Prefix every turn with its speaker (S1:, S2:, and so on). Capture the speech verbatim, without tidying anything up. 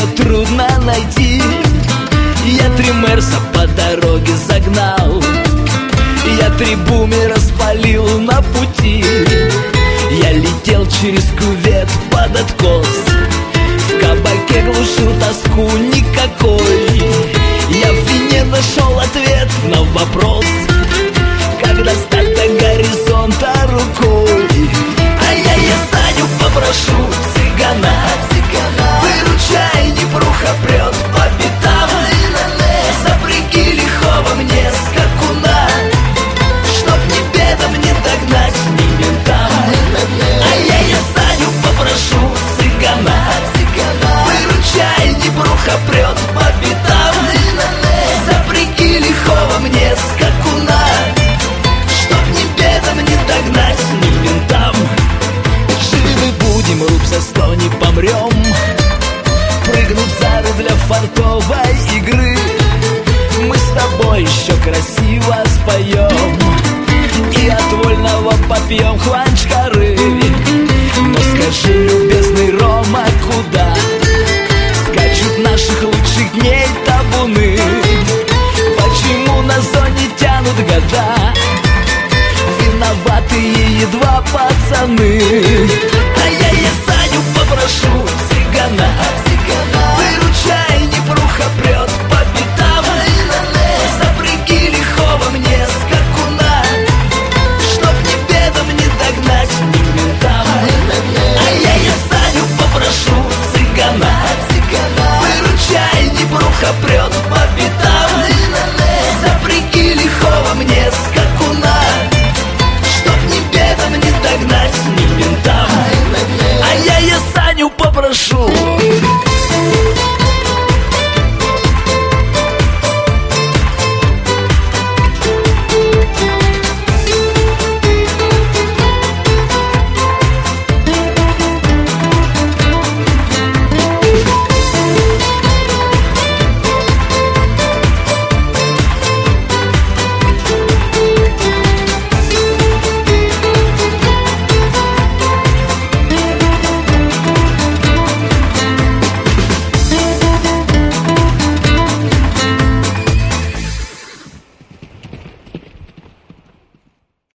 S1: трудно найти. Я три мерса по дороге загнал, я три бумера спалил на пути. Я летел через кювет под откос, в кабаке глушил тоску никакой. Я в вине нашел ответ на вопрос, как достать до горизонта рукой. А я, я Саню попрошу, цыгана, цыгана, выручай, непруха прет по пятам. Запряги лихого мне скакуна, чтоб ни бедам не догнать, ни ментам. А я, я Саню попрошу, цыгана, цыгана, выручай, непруха прет по пятам. Запряги лихого мне скакуна, чтоб ни бедам не догнать, ни ментам. Живы будем, руб за сто не помрем, прыгнут за руль для фартовой игры. Мы с тобой еще красиво споем и от вольного попьем хванчкары. Но скажи, любезный Рома, куда скачут наших лучших дней табуны? Почему на зоне тянут года виноватые едва пацаны? А я, я Саню попрошу, цыгана,